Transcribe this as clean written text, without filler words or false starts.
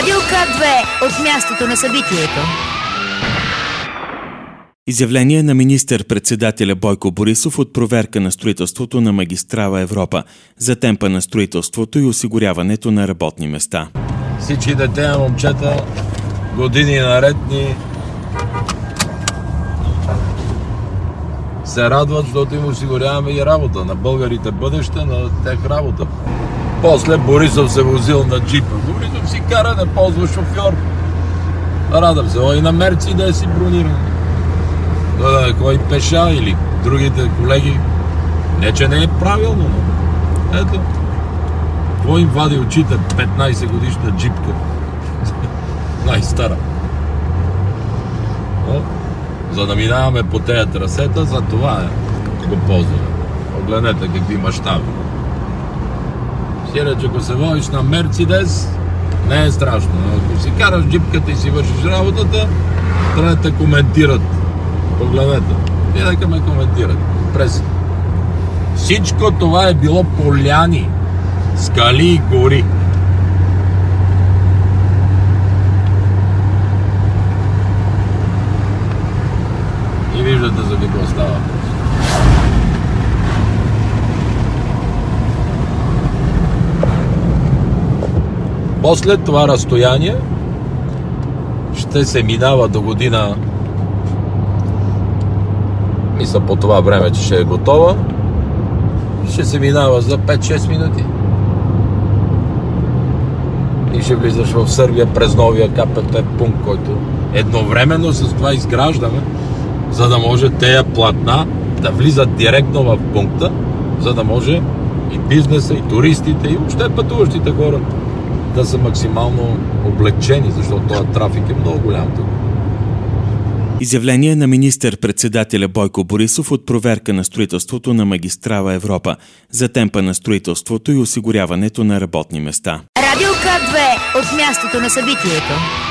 Радио К2 от мястото на събитието. Изявление на министър-председателя Бойко Борисов от проверка на строителството на магистрала Европа за темпа на строителството и осигуряването на работни места. Всички дете, момчета, години наред ни се радват, защото им осигуряваме и работа. На българите бъдеще, на тях работа. После Борисов се возил на джипа. Борисов си кара, не ползва шофьор. Радвам се, и на Мерцедес си брониран. Кой пеша или другите колеги. Не, че не е правилно, но ето. Кой им вади очите 15 годишна джипка? Най-стара. За да минаваме по тези трасета, за това го ползваме. Погледнете какви мащаби. Сиреч, ако се водиш на Мерцедес, не е страшно. Ако си караш джипката и си вършиш работата, трябва да те коментират. Погледнете. И дека ме коментират. През всичко това е било поляни, скали и гори. И виждате за какво става. После това разстояние ще се минава до година. Мисля по това време, че ще е готова. Ще се минава за 5-6 минути. И ще влизаш в Сърбия през новия КПП пункт, който едновременно с това изграждаме, за да може тези платна да влизат директно в пункта, за да може и бизнеса, и туристите, и въобще пътуващите хора да са максимално облегчени, защото този трафик е много голям тук. Изявление на министър-председателя Бойко Борисов от проверка на строителството на магистрала Европа за темпа на строителството и осигуряването на работни места. Радио К2 от мястото на събитието.